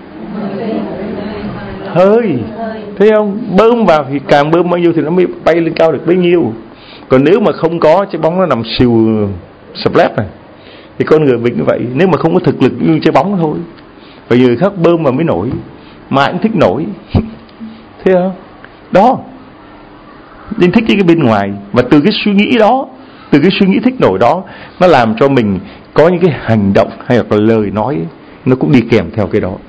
[SPEAKER 2] Hơi. Thấy không? Bơm vào thì càng bơm bao nhiêu thì nó mới bay lên cao được bấy nhiêu. Còn nếu mà không có, trái bóng nó nằm siêu splap này, thì con người mình như vậy. Nếu mà không có thực lực như trái bóng thôi, phải người khác bơm mà mới nổi. Mà anh thích nổi. Thấy không? Đó, nên thích cái bên ngoài. Và từ cái suy nghĩ đó, từ cái suy nghĩ thích nổi đó, nó làm cho mình có những cái hành động hay là lời nói nó cũng đi kèm theo cái đó.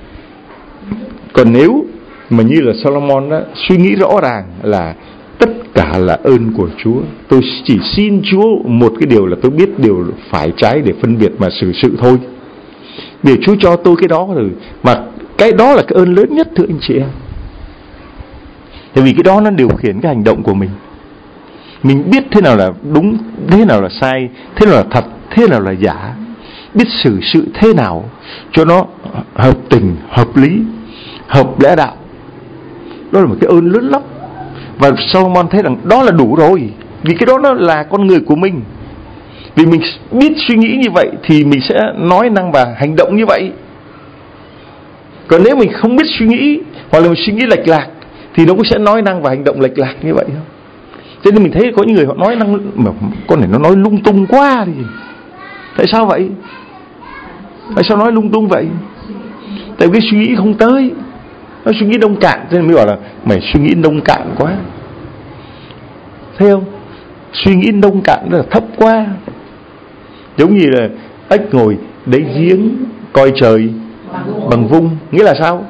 [SPEAKER 2] Còn nếu mà như là Solomon đó, suy nghĩ rõ ràng là tất cả là ơn của Chúa. Tôi chỉ xin Chúa một cái điều là tôi biết điều phải trái để phân biệt mà xử sự thôi. Để Chúa cho tôi cái đó rồi. Mà cái đó là cái ơn lớn nhất thưa anh chị em. Tại vì cái đó nó điều khiển cái hành động của mình. Mình biết thế nào là đúng, thế nào là sai, thế nào là thật, thế nào là giả. Biết xử sự thế nào cho nó hợp tình, hợp lý, hợp lẽ đạo. Đó là một cái ơn lớn lắm. Và Solomon thấy rằng đó là đủ rồi. Vì cái đó nó là con người của mình. Vì mình biết suy nghĩ như vậy thì mình sẽ nói năng và hành động như vậy. Còn nếu mình không biết suy nghĩ, hoặc là mình suy nghĩ lệch lạc, thì nó cũng sẽ nói năng và hành động lệch lạc như vậy thôi. Cho nên mình thấy có những người họ nói năng mà con này nó nói lung tung quá thì tại sao vậy? Tại sao nói lung tung vậy? Tại vì cái suy nghĩ không tới, nó suy nghĩ nông cạn, cho nên mới bảo là mày suy nghĩ nông cạn quá. Thấy không? Suy nghĩ nông cạn rất là thấp quá. Giống như là ếch ngồi đáy giếng coi trời bằng vung. Nghĩa là sao?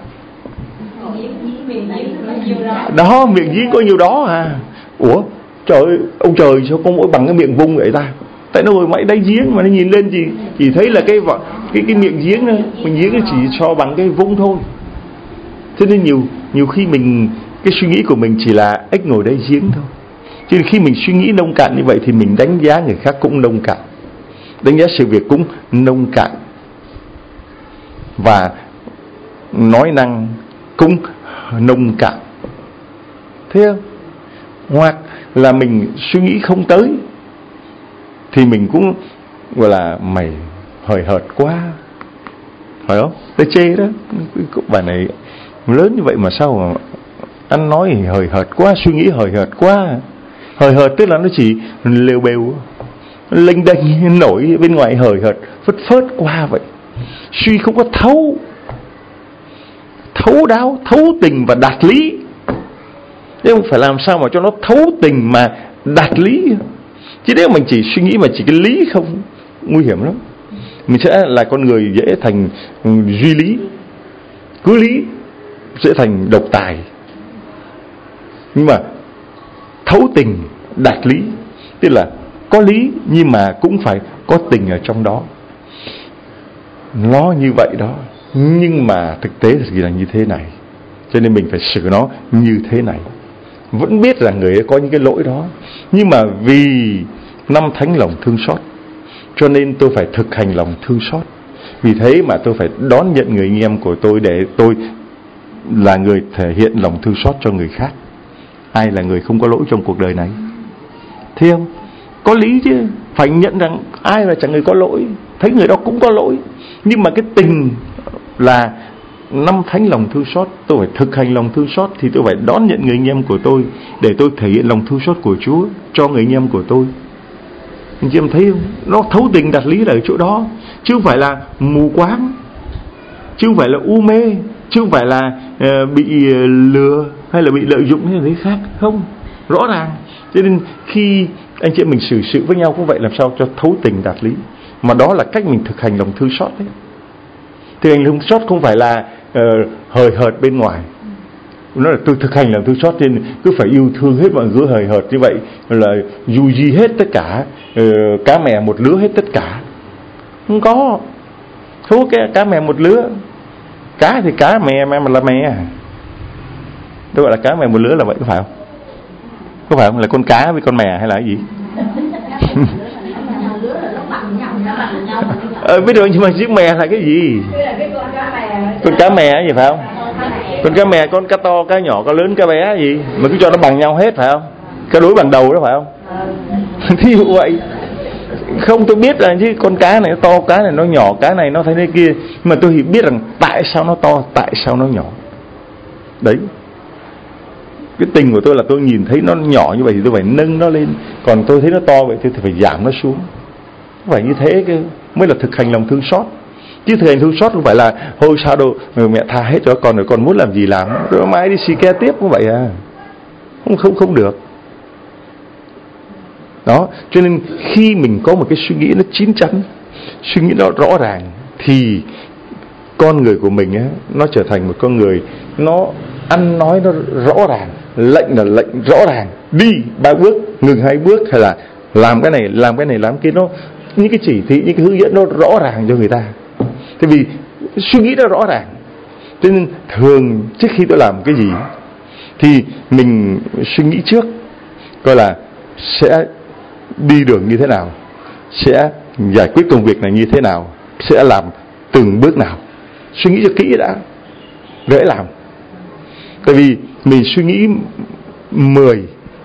[SPEAKER 2] Đó, miệng giếng có nhiều đó à. Ủa trời ơi, ông trời sao có mỗi bằng cái miệng vung vậy ta? Tại nó ngồi mãi đáy giếng mà nó nhìn lên chỉ chỉ thấy là cái cái cái miệng giếng thôi, mình giếng nó chỉ so bằng cái vung thôi. Cho nên nhiều nhiều khi mình cái suy nghĩ của mình chỉ là ếch ngồi đáy giếng thôi. Cho nên khi mình suy nghĩ nông cạn như vậy thì mình đánh giá người khác cũng nông cạn, đánh giá sự việc cũng nông cạn, và nói năng cũng nông cạn. Thấy không? Hoặc là mình suy nghĩ không tới thì mình cũng gọi là mày hời hợt quá, phải không? Tôi chê đó, bà này lớn như vậy mà sao mà anh nói hời hợt quá, suy nghĩ hời hợt quá. Hời hợt tức là nó chỉ lêu bêu, lênh đênh nổi bên ngoài, hời hợt phất phớt qua vậy. Suy không có thấu thấu đáo, thấu tình và đạt lý. Thế không phải làm sao mà cho nó thấu tình mà đạt lý. Chứ nếu mình chỉ suy nghĩ mà chỉ cái lý không, nguy hiểm lắm. Mình sẽ là con người dễ thành duy lý, cứ lý, dễ thành độc tài. Nhưng mà thấu tình đạt lý, tức là có lý nhưng mà cũng phải có tình ở trong đó. Nó như vậy đó, nhưng mà thực tế thì là như thế này, cho nên mình phải xử nó như thế này. Vẫn biết rằng người ấy có những cái lỗi đó, nhưng mà vì năm thánh lòng thương xót, cho nên tôi phải thực hành lòng thương xót. Vì thế mà tôi phải đón nhận người anh em của tôi để tôi là người thể hiện lòng thương xót cho người khác. Ai là người không có lỗi trong cuộc đời này? Thấy không? Có lý chứ, phải nhận rằng ai là chẳng người có lỗi, thấy người đó cũng có lỗi. Nhưng mà cái tình là năm thánh lòng thương xót, tôi phải thực hành lòng thương xót, thì tôi phải đón nhận người anh em của tôi để tôi thể hiện lòng thương xót của Chúa cho người anh em của tôi. Anh chị em thấy không? Nó thấu tình đạt lý là ở chỗ đó, chứ không phải là mù quáng, chứ không phải là u mê, chứ không phải là uh, bị lừa hay là bị lợi dụng hay là thế khác. Không, rõ ràng. Cho nên khi anh chị em mình xử sự với nhau cũng vậy, làm sao cho thấu tình đạt lý. Mà đó là cách mình thực hành lòng thương xót đấy. Thực hành lòng thương xót không phải là uh, hời hợt bên ngoài. Nó là tôi thực hành lòng thương xót nên cứ phải yêu thương hết mọi người, hời hợt như vậy là dù gì hết tất cả, uh, cá mè một lứa hết tất cả. Không có. Thú cái cá mè một lứa. Cá thì cá, mè mè mà là mè. Tôi gọi là cá mè một lứa là vậy, có phải không? Có phải không? Là con cá với con mè hay là cái gì? Ờ, biết rồi, nhưng mà chiếc mè là cái gì? Con cá mè gì phải không? Con cá mè, con cá to, cá nhỏ, cá lớn, cá bé gì mà cứ cho nó bằng nhau hết phải không? Cá đuối bằng đầu đó phải không? Thí dụ vậy. Không, tôi biết là chứ con cá này nó to, cá này nó nhỏ, cá này nó thế này kia, nhưng mà tôi thì biết rằng tại sao nó to, tại sao nó nhỏ. Đấy. Cái tình của tôi là tôi nhìn thấy nó nhỏ như vậy thì tôi phải nâng nó lên, còn tôi thấy nó to vậy thì phải giảm nó xuống. Phải như thế cơ mới là thực hành lòng thương xót. Chứ thực hành thương xót không phải là thôi sao đâu, mẹ tha hết cho con rồi con muốn làm gì làm, rồi mãi đi xì ke tiếp như vậy à. Không không không được. Đó, cho nên khi mình có một cái suy nghĩ nó chín chắn, suy nghĩ nó rõ ràng, thì con người của mình á, nó trở thành một con người nó ăn nói nó rõ ràng, Lệnh là lệnh rõ ràng, đi ba bước, ngừng hai bước, hay là làm cái này, làm cái này, làm cái nó, những cái chỉ thị, những cái hướng dẫn nó rõ ràng cho người ta. Thế vì suy nghĩ nó rõ ràng, cho nên thường trước khi tôi làm cái gì thì mình suy nghĩ trước, coi là sẽ đi đường như thế nào, sẽ giải quyết công việc này như thế nào, sẽ làm từng bước nào. Suy nghĩ cho kỹ đã, dễ làm. Tại vì mình suy nghĩ mười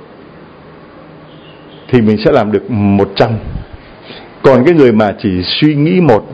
[SPEAKER 2] thì mình sẽ làm được một trăm. Còn cái người mà chỉ suy nghĩ một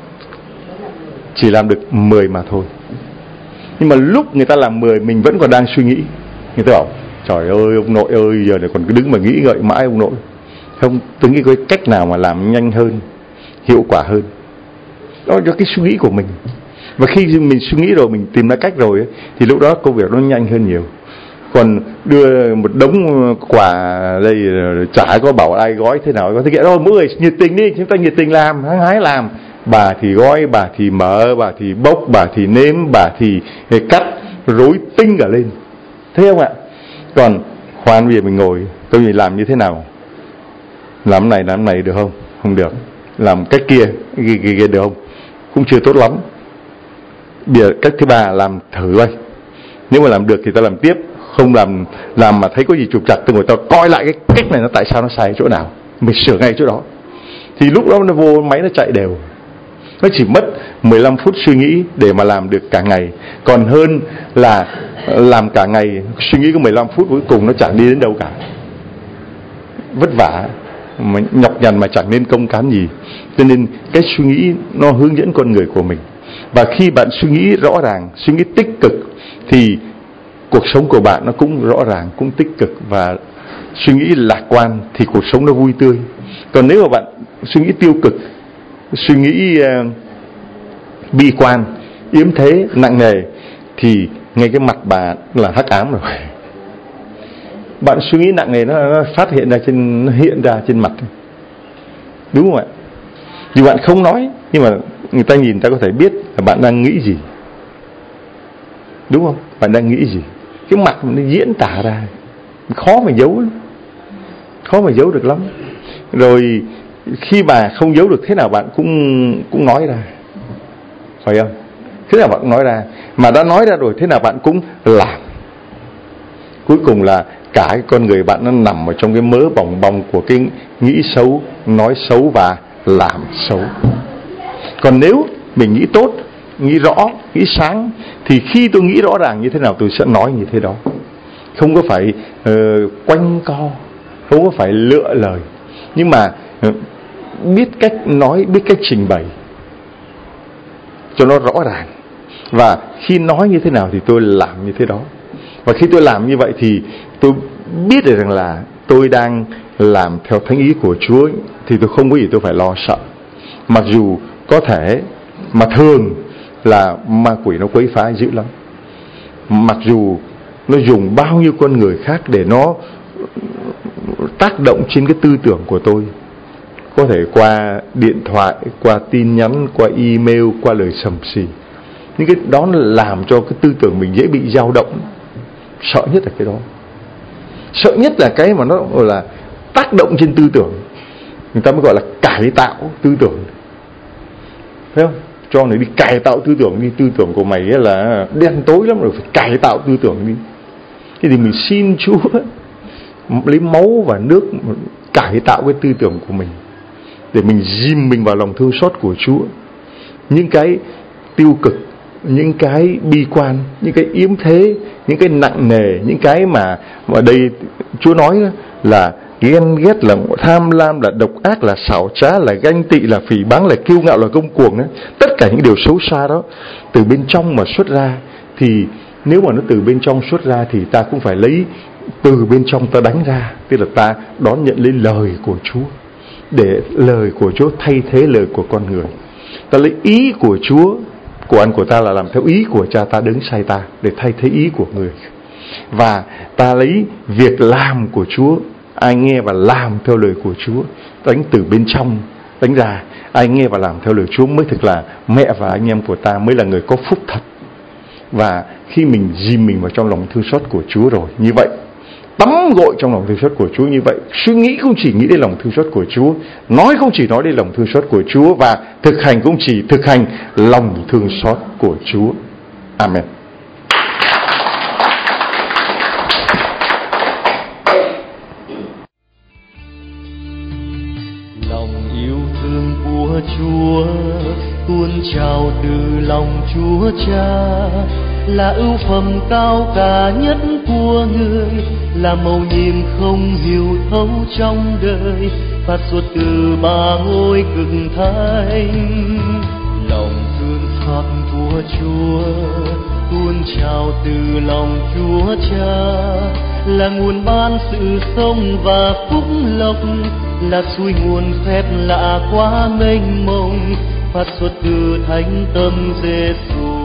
[SPEAKER 2] chỉ làm được mười mà thôi. Nhưng mà lúc người ta làm mười mình vẫn còn đang suy nghĩ, người ta bảo trời ơi ông nội ơi, giờ này còn cứ đứng mà nghĩ ngợi mãi ông nội. Không, tôi nghĩ cái cách nào mà làm nhanh hơn, hiệu quả hơn, đó cho cái suy nghĩ của mình. Và khi mình suy nghĩ rồi, mình tìm ra cách rồi ấy, thì lúc đó công việc nó nhanh hơn nhiều. Còn đưa một đống quà đây chả có bảo ai gói thế nào, có thực hiện thôi, mỗi người nhiệt tình đi, chúng ta nhiệt tình làm, hăng hái làm. Bà thì gói, bà thì mở, bà thì bốc, bà thì nếm, bà thì cắt, rối tinh cả lên, thấy không ạ? Còn khoan, bây giờ mình ngồi, tôi mình làm như thế nào? Làm này làm này được không? Không được. Làm cách kia, kia, kia, kia được không? Cũng chưa tốt lắm. Bây giờ cách thứ ba, làm thử coi. Nếu mà làm được thì ta làm tiếp, không làm làm mà thấy có gì trục trặc, tôi ngồi tao coi lại cái cách này nó tại sao nó sai chỗ nào, mình sửa ngay chỗ đó. Thì lúc đó nó vô máy nó chạy đều. Nó chỉ mất mười lăm phút suy nghĩ để mà làm được cả ngày, còn hơn là làm cả ngày suy nghĩ có mười lăm phút cuối cùng nó chẳng đi đến đâu cả, vất vả mà nhọc nhằn mà chẳng nên công cán gì. Cho nên cái suy nghĩ nó hướng dẫn con người của mình. Và khi bạn suy nghĩ rõ ràng, suy nghĩ tích cực thì cuộc sống của bạn nó cũng rõ ràng, cũng tích cực. Và suy nghĩ lạc quan thì cuộc sống nó vui tươi. Còn nếu mà bạn suy nghĩ tiêu cực, suy nghĩ uh, bi quan, yếm thế, nặng nề, thì ngay cái mặt bạn là hắc ám rồi. Bạn suy nghĩ nặng nề nó, nó phát hiện ra trên, nó hiện ra trên mặt, đúng không ạ? Dù bạn không nói, nhưng mà người ta nhìn ta có thể biết là bạn đang nghĩ gì, đúng không? Bạn đang nghĩ gì? Cái mặt nó diễn tả ra, khó mà giấu lắm, khó mà giấu được lắm. Rồi khi mà không giấu được, thế nào bạn cũng cũng nói ra, phải không? Thế nào bạn cũng nói ra, mà đã nói ra rồi thế nào bạn cũng làm. Cuối cùng là cả cái con người bạn nó nằm ở trong cái mớ bòng bong của cái nghĩ xấu, nói xấu và làm xấu. Còn nếu mình nghĩ tốt, nghĩ rõ, nghĩ sáng, thì khi tôi nghĩ rõ ràng như thế nào tôi sẽ nói như thế đó. Không có phải uh, quanh co, không có phải lựa lời, nhưng mà uh, biết cách nói, biết cách trình bày cho nó rõ ràng. Và khi nói như thế nào thì tôi làm như thế đó. Và khi tôi làm như vậy thì tôi biết được rằng là tôi đang làm theo thánh ý của Chúa ấy, thì tôi không có gì tôi phải lo sợ. Mặc dù có thể, mà thường là ma quỷ nó quấy phá dữ lắm. Mặc dù nó dùng bao nhiêu con người khác để nó tác động trên cái tư tưởng của tôi, có thể qua điện thoại, qua tin nhắn, qua email, qua lời sầm xì. Những cái đó làm cho cái tư tưởng mình dễ bị dao động. Sợ nhất là cái đó. Sợ nhất là cái mà nó gọi là tác động trên tư tưởng. Người ta mới gọi là cải tạo tư tưởng, thấy không? Cho này đi cải tạo tư tưởng đi. Tư tưởng của mày là đen tối lắm rồi, phải cải tạo tư tưởng đi. Thế thì mình xin Chúa lấy máu và nước cải tạo cái tư tưởng của mình, để mình dìm mình vào lòng thương xót của Chúa. Những cái tiêu cực, những cái bi quan, những cái yếm thế, những cái nặng nề, những cái mà ở đây Chúa nói là ghen ghét, là tham lam, là độc ác, là xảo trá, là ganh tị, là phỉ báng, là kiêu ngạo, là ngông cuồng ấy. Tất cả những điều xấu xa đó từ bên trong mà xuất ra, thì nếu mà nó từ bên trong xuất ra thì ta cũng phải lấy từ bên trong ta đánh ra. Tức là ta đón nhận lấy lời của Chúa, để lời của Chúa thay thế lời của con người. Ta lấy ý của Chúa, của anh của ta là làm theo ý của Cha ta đứng sai ta, để thay thế ý của người. Và ta lấy việc làm của Chúa, ai nghe và làm theo lời của Chúa, đánh từ bên trong đánh ra. Ai nghe và làm theo lời Chúa mới thực là mẹ và anh em của ta, mới là người có phúc thật. Và khi mình dìm mình vào trong lòng thương xót của Chúa rồi, như vậy tắm gội trong lòng thương xót của Chúa, như vậy suy nghĩ không chỉ nghĩ đến lòng thương xót của Chúa, nói không chỉ nói đến lòng thương xót của Chúa, và thực hành cũng chỉ thực hành lòng thương xót của Chúa. Amen.
[SPEAKER 1] Lòng yêu thương của Chúa tuôn trào từ lòng Chúa Cha, là ưu phẩm cao cả nhất của người, là mầu nhiệm không hiểu thấu trong đời, phát xuất từ ba ngôi cực thánh. Lòng thương xót của Chúa tuôn trào từ lòng Chúa Cha, là nguồn ban sự sống và phúc lộc, là suối nguồn phép lạ quá mênh mông, phát xuất từ thánh tâm Giêsu.